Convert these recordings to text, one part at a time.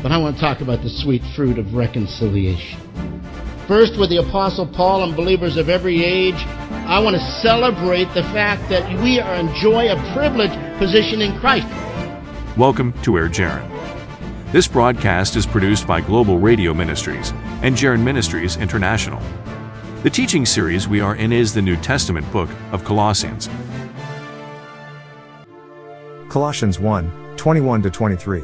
But I want to talk about the sweet fruit of reconciliation. First, with the Apostle Paul and believers of every age, I want to celebrate the fact that we enjoy a privileged position in Christ. Welcome to Air Jaron. This broadcast is produced by Global Radio Ministries and Jaron Ministries International. The teaching series we are in is the New Testament book of Colossians. Colossians 1:21-23.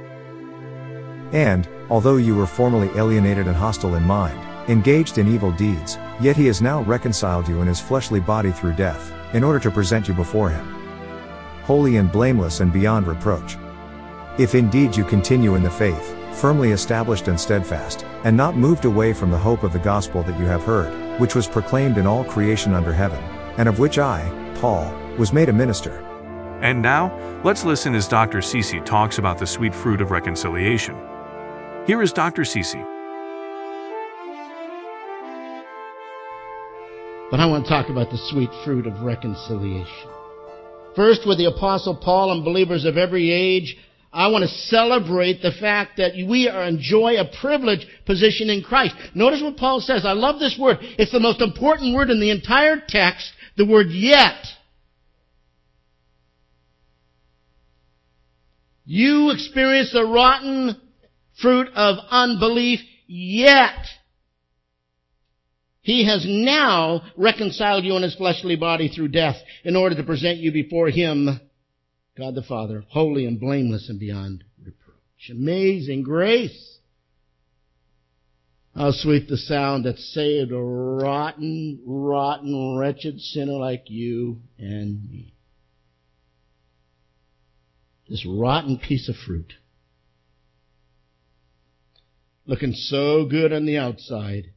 And, although you were formerly alienated and hostile in mind, engaged in evil deeds, yet he has now reconciled you in his fleshly body through death, in order to present you before him holy and blameless and beyond reproach. If indeed you continue in the faith, firmly established and steadfast, and not moved away from the hope of the gospel that you have heard, which was proclaimed in all creation under heaven, and of which I, Paul, was made a minister. And now, let's listen as Dr. Cece talks about the sweet fruit of reconciliation. Here is Dr. Cece. But I want to talk about the sweet fruit of reconciliation. First, with the Apostle Paul and believers of every age, I want to celebrate the fact that we enjoy a privileged position in Christ. Notice what Paul says. I love this word. It's the most important word in the entire text, the word yet. You experience the rotten fruit of unbelief, yet he has now reconciled you in his fleshly body through death in order to present you before him, God the Father, holy and blameless and beyond reproach. Amazing grace. How sweet the sound that saved a rotten, wretched sinner like you and me. This rotten piece of fruit, looking so good on the outside,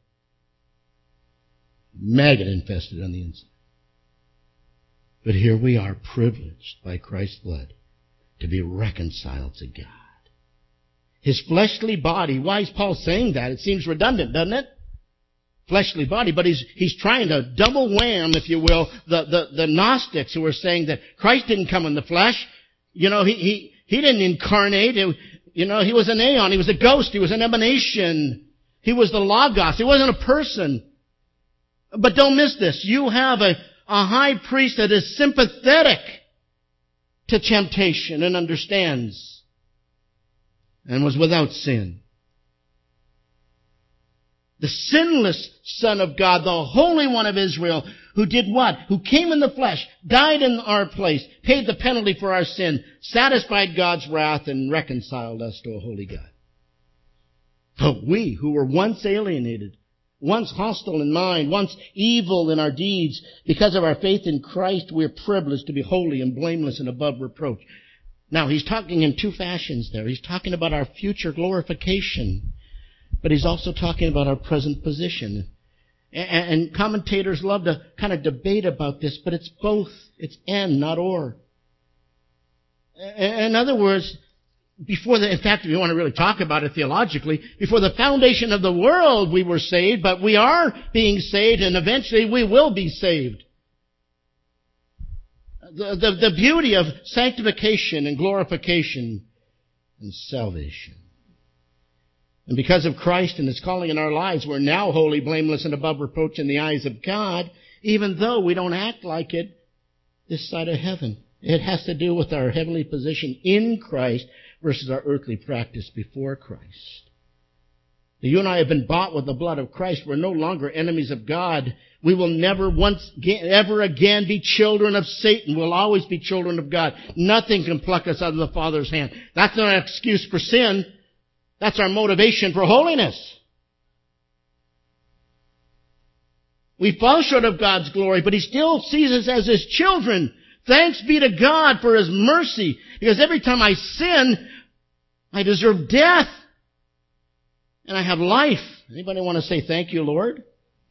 maggot infested on the inside. But here we are, privileged by Christ's blood to be reconciled to God. His fleshly body, why is Paul saying that? It seems redundant, doesn't it? Fleshly body, but he's trying to double wham, if you will, the Gnostics who were saying that Christ didn't come in the flesh. You know, he didn't incarnate. You know, he was an aeon. He was a ghost. He was an emanation. He was the Logos. He wasn't a person. But don't miss this. You have a high priest that is sympathetic to temptation and understands and was without sin. The sinless Son of God, the Holy One of Israel, who did what? Who came in the flesh, died in our place, paid the penalty for our sin, satisfied God's wrath, and reconciled us to a holy God. But we, who were once alienated, once hostile in mind, once evil in our deeds, because of our faith in Christ, we are privileged to be holy and blameless and above reproach. Now, he's talking in two fashions there. He's talking about our future glorification, but he's also talking about our present position. And commentators love to kind of debate about this, but it's both. It's and, not or. In other words, in fact, if you want to really talk about it theologically, before the foundation of the world we were saved, but we are being saved, and eventually we will be saved. The beauty of sanctification and glorification and salvation. And because of Christ and His calling in our lives, we're now holy, blameless, and above reproach in the eyes of God, even though we don't act like it this side of heaven. It has to do with our heavenly position in Christ versus our earthly practice before Christ. You and I have been bought with the blood of Christ. We're no longer enemies of God. We will never ever again be children of Satan. We'll always be children of God. Nothing can pluck us out of the Father's hand. That's not an excuse for sin. That's our motivation for holiness. We fall short of God's glory, but He still sees us as His children. Thanks be to God for His mercy, because every time I sin, I deserve death. And I have life. Anybody want to say thank you, Lord?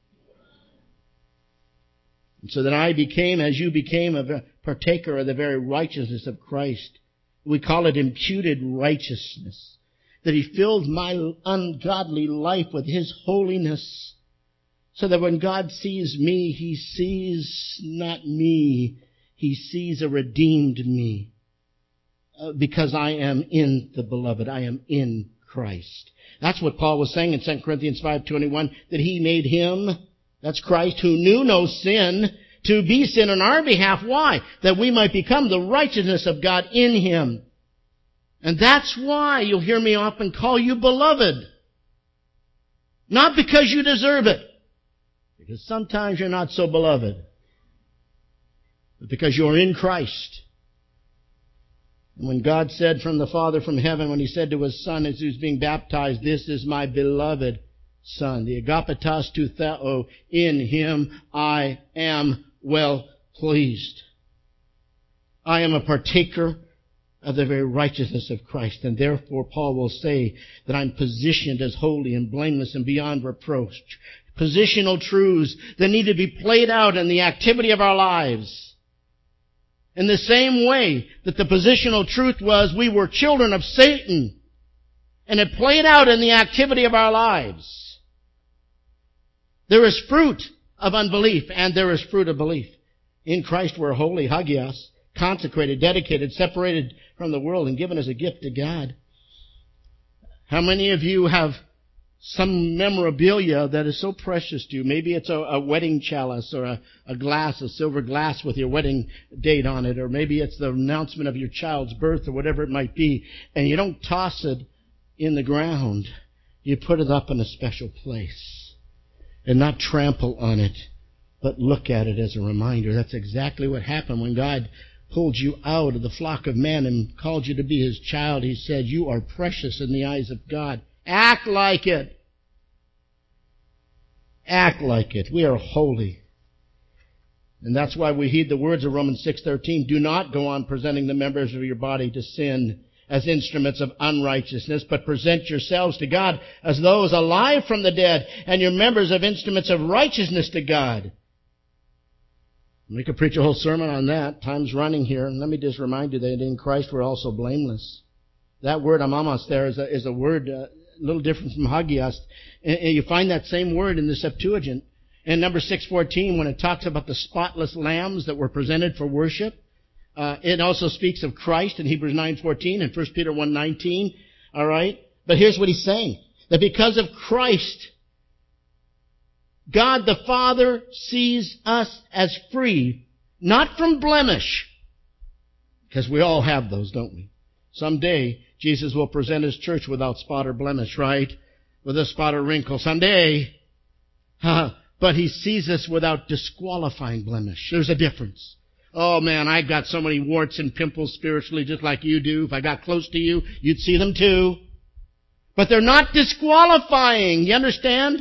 And so that I became, as you became, a partaker of the very righteousness of Christ. We call it imputed righteousness. That He filled my ungodly life with His holiness, so that when God sees me, He sees not me, He sees a redeemed me. Because I am in the Beloved, I am in Christ. That's what Paul was saying in 2 Corinthians 5:21, that he made him, that's Christ, who knew no sin, to be sin on our behalf. Why? That we might become the righteousness of God in him. And that's why you'll hear me often call you beloved. Not because you deserve it, because sometimes you're not so beloved, but because you're in Christ. And when God said from the Father from heaven, when he said to his Son as he was being baptized, "This is my beloved Son," the agapetos tou theo, in him I am well pleased. I am a partaker of the very righteousness of Christ. And therefore, Paul will say that I'm positioned as holy and blameless and beyond reproach. Positional truths that need to be played out in the activity of our lives. In the same way that the positional truth was we were children of Satan, and it played out in the activity of our lives. There is fruit of unbelief, and there is fruit of belief. In Christ we're holy, hagios, consecrated, dedicated, separated from the world, and given as a gift to God. How many of you have some memorabilia that is so precious to you? Maybe it's a wedding chalice or a glass, a silver glass with your wedding date on it, or maybe it's the announcement of your child's birth or whatever it might be, and you don't toss it in the ground. You put it up in a special place and not trample on it, but look at it as a reminder. That's exactly what happened when God pulled you out of the flock of men and called you to be his child. He said, "You are precious in the eyes of God. Act like it. Act like it." We are holy. And that's why we heed the words of Romans 6:13. Do not go on presenting the members of your body to sin as instruments of unrighteousness, but present yourselves to God as those alive from the dead, and your members of instruments of righteousness to God. We could preach a whole sermon on that. Time's running here. And let me just remind you that in Christ we're also blameless. That word, amamos, there is a word a little different from hagios. And you find that same word in the Septuagint. In number 6:14, when it talks about the spotless lambs that were presented for worship, it also speaks of Christ in Hebrews 9:14 and 1 Peter 1:19. All right? But here's what he's saying. That because of Christ, God the Father sees us as free, not from blemish, because we all have those, don't we? Someday, Jesus will present his church without spot or blemish, right? With a spot or wrinkle. Someday. But he sees us without disqualifying blemish. There's a difference. Oh man, I got so many warts and pimples spiritually just like you do. If I got close to you, you'd see them too. But they're not disqualifying. You understand?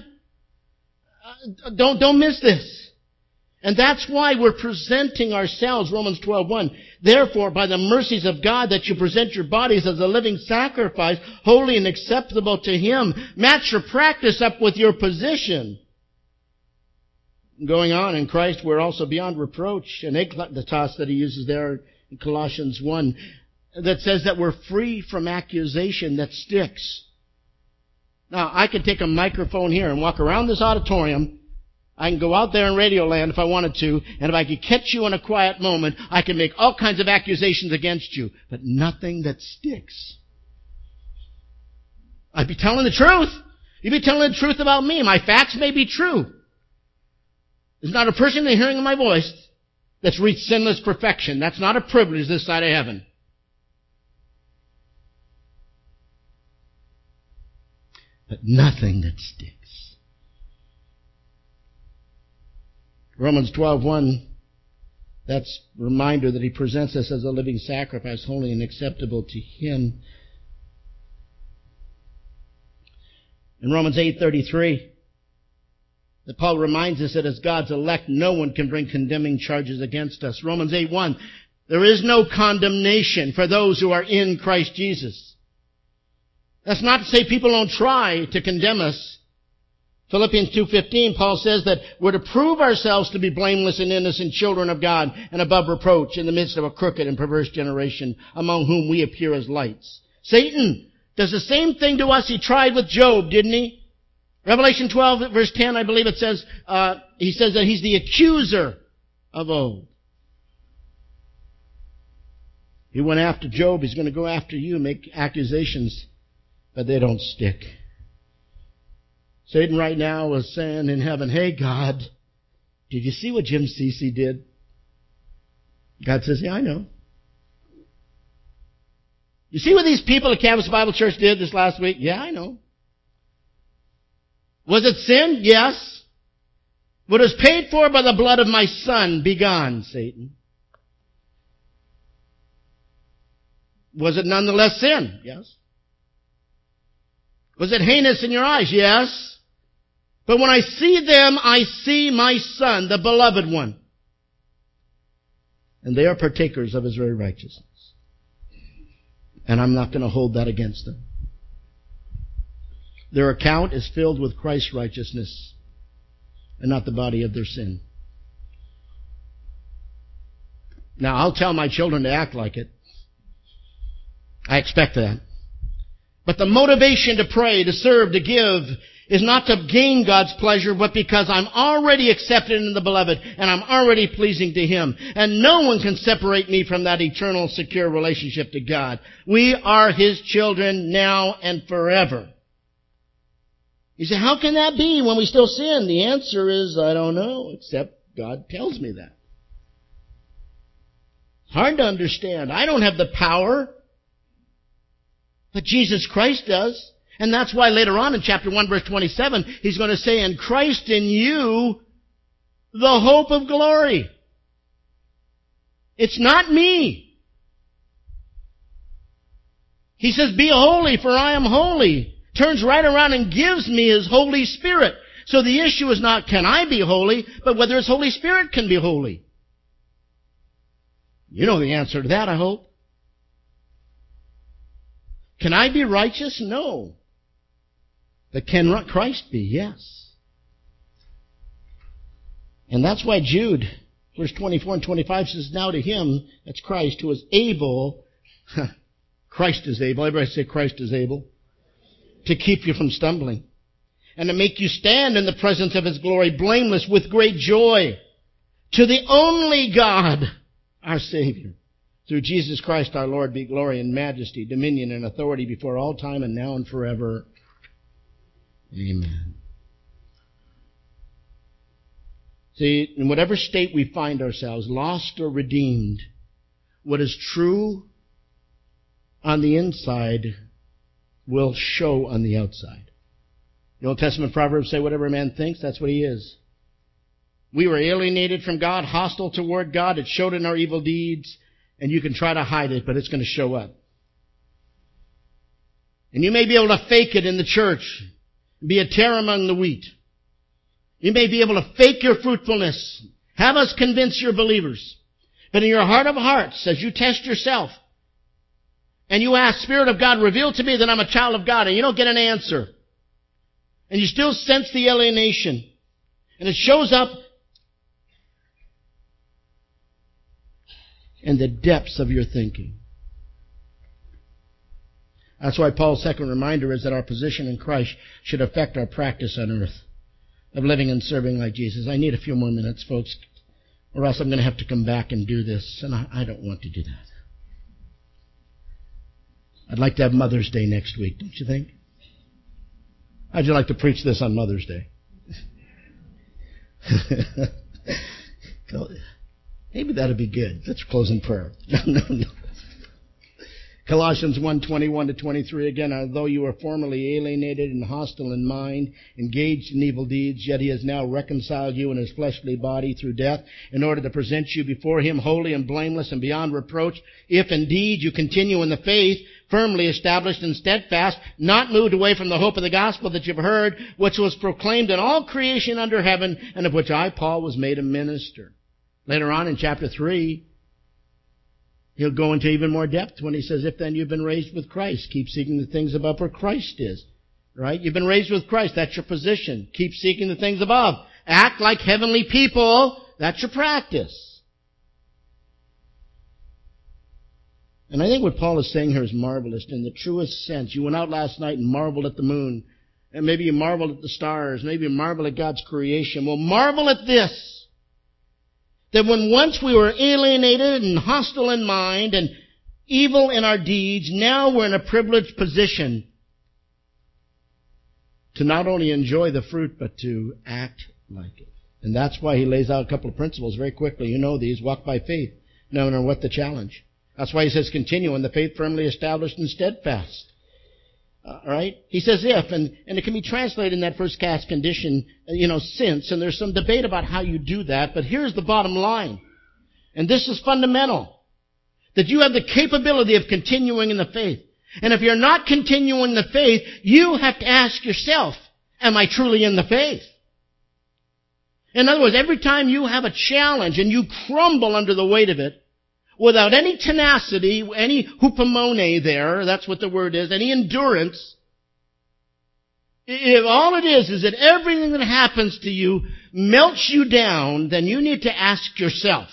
Don't miss this. And that's why we're presenting ourselves, Romans 12:1. Therefore, by the mercies of God, that you present your bodies as a living sacrifice, holy and acceptable to him. Match your practice up with your position. Going on, in Christ we're also beyond reproach. And the toss that he uses there in Colossians 1, that says that we're free from accusation that sticks. Now, I could take a microphone here and walk around this auditorium. I can go out there in Radio Land if I wanted to, and if I could catch you in a quiet moment, I can make all kinds of accusations against you, but nothing that sticks. I'd be telling the truth. You'd be telling the truth about me. My facts may be true. There's not a person in the hearing of my voice that's reached sinless perfection. That's not a privilege this side of heaven. But nothing that sticks. Romans 12:1, that's a reminder that he presents us as a living sacrifice, holy and acceptable to him. In Romans 8:33, that Paul reminds us that as God's elect, no one can bring condemning charges against us. Romans 8:1, there is no condemnation for those who are in Christ Jesus. That's not to say people don't try to condemn us. Philippians 2:15, Paul says that we're to prove ourselves to be blameless and innocent children of God and above reproach in the midst of a crooked and perverse generation among whom we appear as lights. Satan does the same thing to us he tried with Job, didn't he? Revelation 12, verse 10, I believe it says, he says that he's the accuser of old. He went after Job. He's going to go after you, make accusations but they don't stick. Satan right now is saying in heaven, hey, God, did you see what Jim Cece did? God says, yeah, I know. You see what these people at Campus Bible Church did this last week? Yeah, I know. Was it sin? Yes. But it was paid for by the blood of my Son. Be gone, Satan. Was it nonetheless sin? Yes. Was it heinous in your eyes? Yes. But when I see them, I see my Son, the beloved one. And they are partakers of His very righteousness. And I'm not going to hold that against them. Their account is filled with Christ's righteousness and not the body of their sin. Now, I'll tell my children to act like it. I expect that. But the motivation to pray, to serve, to give is not to gain God's pleasure, but because I'm already accepted in the Beloved and I'm already pleasing to Him. And no one can separate me from that eternal, secure relationship to God. We are His children now and forever. You say, how can that be when we still sin? The answer is, I don't know, except God tells me that. Hard to understand. I don't have the power, but Jesus Christ does. And that's why later on in chapter 1, verse 27, He's going to say, and Christ in you, the hope of glory. It's not me. He says, be holy, for I am holy. Turns right around and gives me His Holy Spirit. So the issue is not, can I be holy, but whether His Holy Spirit can be holy. You know the answer to that, I hope. Can I be righteous? No. But can Christ be? Yes. And that's why Jude, verse 24 and 25 says, now to Him, that's Christ, who is able, Christ is able, everybody say Christ is able, to keep you from stumbling, and to make you stand in the presence of His glory, blameless with great joy, to the only God, our Savior, through Jesus Christ our Lord, be glory and majesty, dominion and authority before all time and now and forever. Amen. See, in whatever state we find ourselves, lost or redeemed, what is true on the inside will show on the outside. The Old Testament Proverbs say whatever a man thinks, that's what he is. We were alienated from God, hostile toward God. It showed in our evil deeds, and you can try to hide it, but it's going to show up. And you may be able to fake it in the church, be a tare among the wheat. You may be able to fake your fruitfulness, have us convince you're believers. But in your heart of hearts, as you test yourself, and you ask, Spirit of God, reveal to me that I'm a child of God, and you don't get an answer, and you still sense the alienation, and it shows up in the depths of your thinking. That's why Paul's second reminder is that our position in Christ should affect our practice on earth of living and serving like Jesus. I need a few more minutes, folks, or else I'm going to have to come back and do this, and I don't want to do that. I'd like to have Mother's Day next week, don't you think? How'd you like to preach this on Mother's Day? Maybe that'd be good. Let's close in prayer. No. Colossians 1:21-23 again, although you were formerly alienated and hostile in mind, engaged in evil deeds, yet He has now reconciled you in His fleshly body through death, in order to present you before Him holy and blameless and beyond reproach, if indeed you continue in the faith, firmly established and steadfast, not moved away from the hope of the gospel that you've heard, which was proclaimed in all creation under heaven, and of which I, Paul, was made a minister. Later on in chapter 3, he'll go into even more depth when he says, if then you've been raised with Christ, keep seeking the things above where Christ is. Right? You've been raised with Christ. That's your position. Keep seeking the things above. Act like heavenly people. That's your practice. And I think what Paul is saying here is marvelous in the truest sense. You went out last night and marveled at the moon. And maybe you marveled at the stars. Maybe you marveled at God's creation. Well, marvel at this. That when once we were alienated and hostile in mind and evil in our deeds, now we're in a privileged position to not only enjoy the fruit, but to act like it. And that's why he lays out a couple of principles very quickly. You know these. Walk by faith, no matter what the challenge. That's why he says continue in the faith firmly established and steadfast. All right? He says if, and it can be translated in that first cast condition, since, and there's some debate about how you do that, but here's the bottom line. And this is fundamental. That you have the capability of continuing in the faith. And if you're not continuing the faith, you have to ask yourself, am I truly in the faith? In other words, every time you have a challenge and you crumble under the weight of it, without any tenacity, any hupomone there, that's what the word is, any endurance, if all it is that everything that happens to you melts you down, then you need to ask yourself,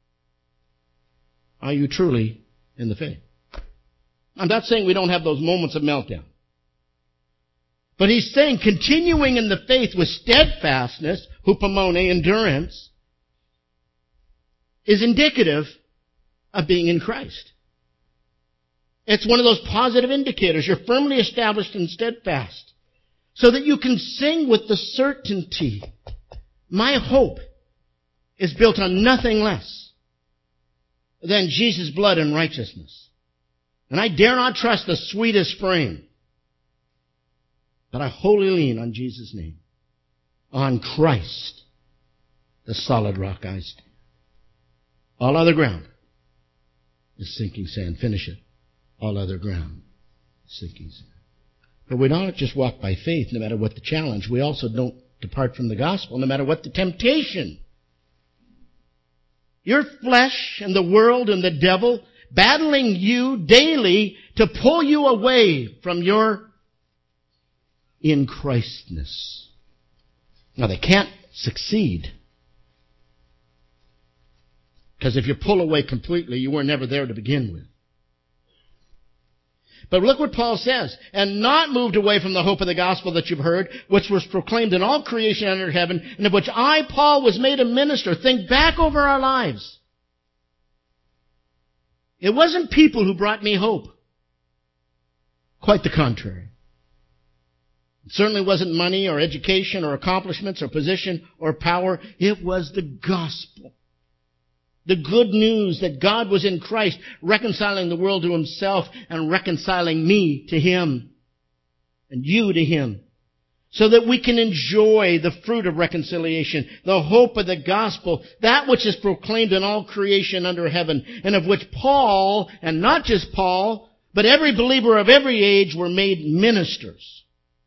are you truly in the faith? I'm not saying we don't have those moments of meltdown. But he's saying continuing in the faith with steadfastness, hupomone, endurance, is indicative of being in Christ. It's one of those positive indicators. You're firmly established and steadfast. So that you can sing with the certainty, my hope is built on nothing less than Jesus' blood and righteousness. And I dare not trust the sweetest frame, but I wholly lean on Jesus' name, on Christ, the solid rock I stand. All other ground is sinking sand. Finish it. All other ground is sinking sand. But we don't just walk by faith no matter what the challenge. We also don't depart from the gospel no matter what the temptation. Your flesh and the world and the devil battling you daily to pull you away from your in Christness. Now they can't succeed. Because if you pull away completely, you were never there to begin with. But look what Paul says. And not moved away from the hope of the gospel that you've heard, which was proclaimed in all creation under heaven, and of which I, Paul, was made a minister. Think back over our lives. It wasn't people who brought me hope. Quite the contrary. It certainly wasn't money or education or accomplishments or position or power. It was the gospel. The good news that God was in Christ, reconciling the world to himself and reconciling me to him and you to him, so that we can enjoy the fruit of reconciliation, the hope of the gospel, that which is proclaimed in all creation under heaven, and of which Paul, and not just Paul, but every believer of every age were made ministers.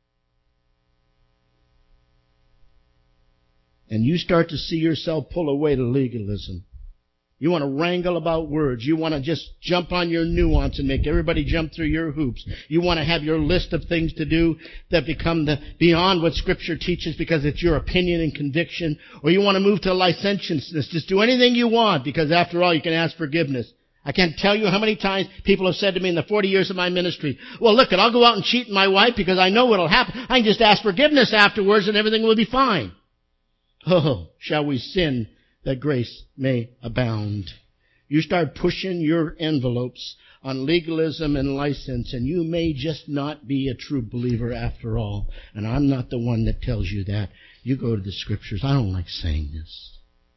And you start to see yourself pull away to legalism. You want to wrangle about words. You want to just jump on your nuance and make everybody jump through your hoops. You want to have your list of things to do that become beyond what Scripture teaches because it's your opinion and conviction. Or you want to move to licentiousness. Just do anything you want because after all you can ask forgiveness. I can't tell you how many times people have said to me in the 40 years of my ministry, well, look, I'll go out and cheat my wife because I know what'll happen. I can just ask forgiveness afterwards and everything will be fine. Oh, shall we sin that grace may abound? You start pushing your envelopes on legalism and license, and you may just not be a true believer after all. And I'm not the one that tells you that. You go to the Scriptures. I don't like saying this.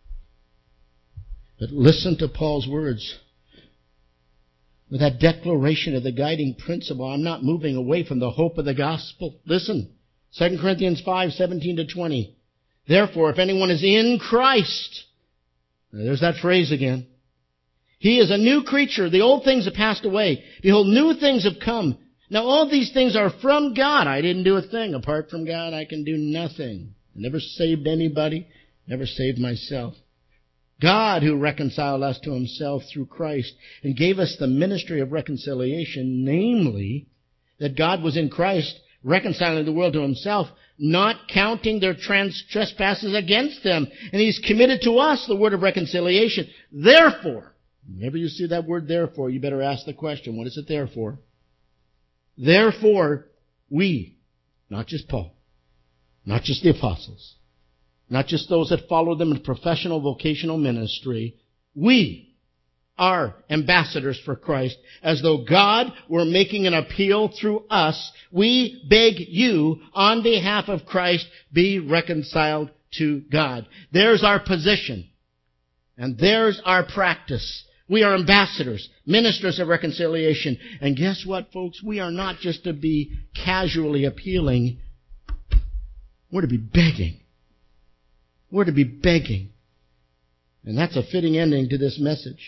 But listen to Paul's words. With that declaration of the guiding principle, I'm not moving away from the hope of the gospel. Listen, 2 Corinthians 5:17-20. Therefore, if anyone is in Christ, there's that phrase again. He is a new creature. The old things have passed away. Behold, new things have come. Now all these things are from God. I didn't do a thing. Apart from God, I can do nothing. I never saved anybody. Never saved myself. God who reconciled us to himself through Christ and gave us the ministry of reconciliation, namely, that God was in Christ reconciling the world to himself, not counting their trespasses against them. And he's committed to us the word of reconciliation. Therefore, whenever you see that word therefore, you better ask the question, what is it there for? Therefore, we, not just Paul, not just the apostles, not just those that follow them in professional vocational ministry, we are ambassadors for Christ, as though God were making an appeal through us. We beg you, on behalf of Christ, be reconciled to God. There's our position. And there's our practice. We are ambassadors, ministers of reconciliation. And guess what, folks? We are not just to be casually appealing. We're to be begging. We're to be begging. And that's a fitting ending to this message.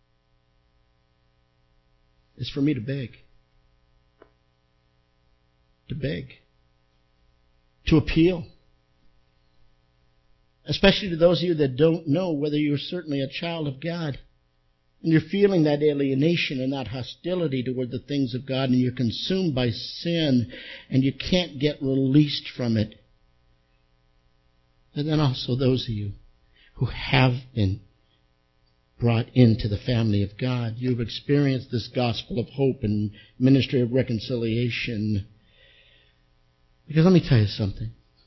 It's for me to beg. To beg. To appeal. Especially to those of you that don't know whether you're certainly a child of God. And you're feeling that alienation and that hostility toward the things of God, and you're consumed by sin, and you can't get released from it. And then also those of you who have been brought into the family of God. You've experienced this gospel of hope and ministry of reconciliation. Because let me tell you something.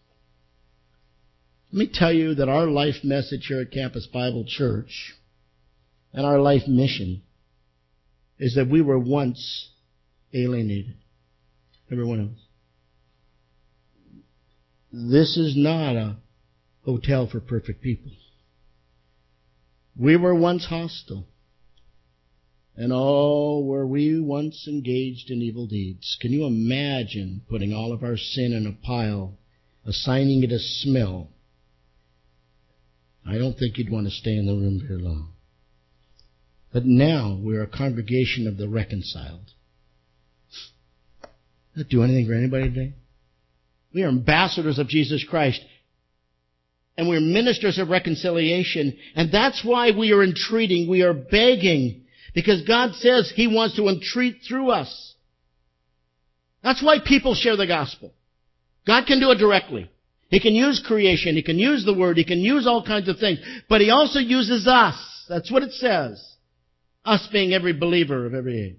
Let me tell you that our life message here at Campus Bible Church and our life mission is that we were once alienated. Every one of us. This is not a hotel for perfect people. We were once hostile. And oh, were we once engaged in evil deeds. Can you imagine putting all of our sin in a pile, assigning it a smell? I don't think you'd want to stay in the room very long. But now we're a congregation of the reconciled. Does that do anything for anybody today? We are ambassadors of Jesus Christ. And we're ministers of reconciliation. And that's why we are entreating, we are begging. Because God says He wants to entreat through us. That's why people share the gospel. God can do it directly. He can use creation. He can use the Word. He can use all kinds of things. But He also uses us. That's what it says. Us being every believer of every age.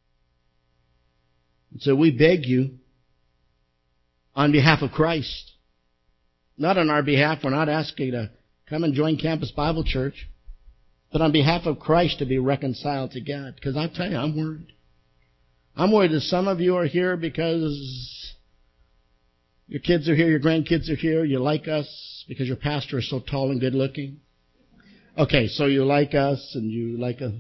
And so we beg you, on behalf of Christ, not on our behalf, we're not asking you to come and join Campus Bible Church, but on behalf of Christ to be reconciled to God. Because I tell you, I'm worried. I'm worried that some of you are here because your kids are here, your grandkids are here, you like us because your pastor is so tall and good looking. Okay, so you like us and you like us.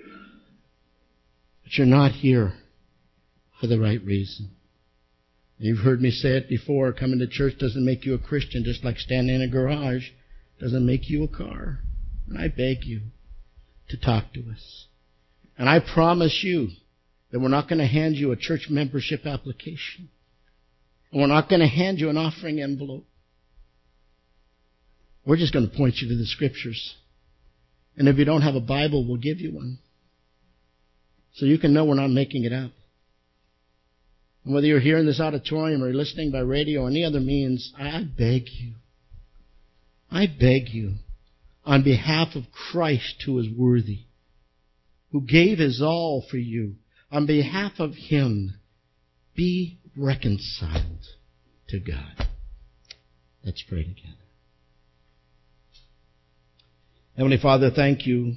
But you're not here for the right reason. You've heard me say it before, coming to church doesn't make you a Christian, just like standing in a garage doesn't make you a car. And I beg you to talk to us. And I promise you that we're not going to hand you a church membership application. And we're not going to hand you an offering envelope. We're just going to point you to the Scriptures. And if you don't have a Bible, we'll give you one. So you can know we're not making it up. And whether you're here in this auditorium or listening by radio or any other means, I beg you, on behalf of Christ who is worthy, who gave His all for you, on behalf of Him, be reconciled to God. Let's pray together. Heavenly Father, thank you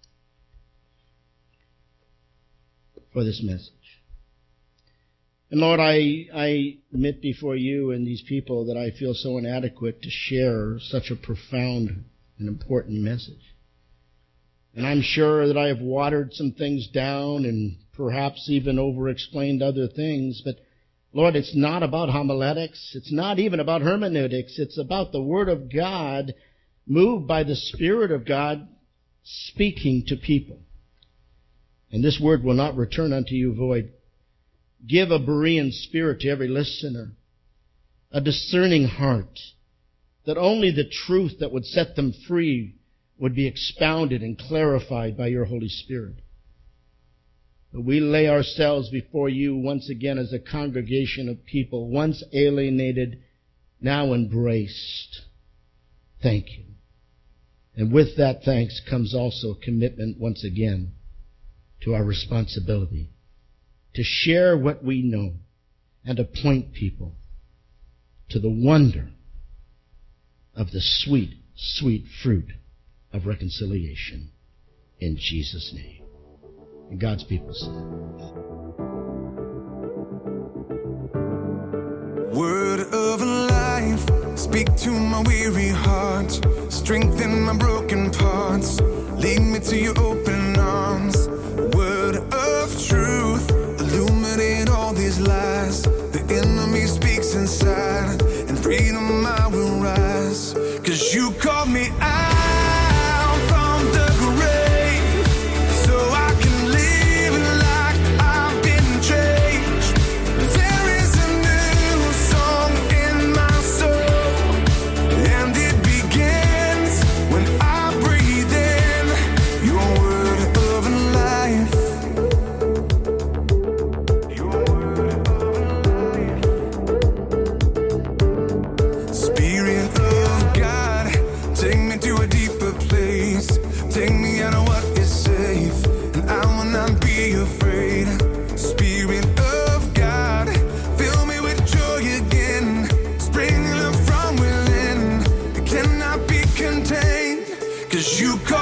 for this message. And Lord, I admit before you and these people that I feel so inadequate to share such a profound and important message. And I'm sure that I have watered some things down and perhaps even over-explained other things. But Lord, it's not about homiletics. It's not even about hermeneutics. It's about the Word of God, moved by the Spirit of God, speaking to people. And this Word will not return unto you void. Give a Berean spirit to every listener, a discerning heart, that only the truth that would set them free would be expounded and clarified by your Holy Spirit. But we lay ourselves before you once again as a congregation of people, once alienated, now embraced. Thank you. And with that thanks comes also commitment once again to our responsibility to share what we know and to point people to the wonder of the sweet, sweet fruit of reconciliation. in Jesus' name. And God's people said, Word of life, speak to my weary heart, strengthen my broken parts, lead me to your open arms. Word of truth, illuminate all these lies. The enemy speaks inside, and freedom I will rise. 'Cause you called me out from the grave, so I can live like I've been changed. There is a new song in my soul, and it begins when I breathe in your word of life. Your word of life. Spirit of God, take me to a deeper place. Take me out of what is safe, and I will not be afraid. Spirit of God, fill me with joy again. Spring up from within, it cannot be contained. 'Cause you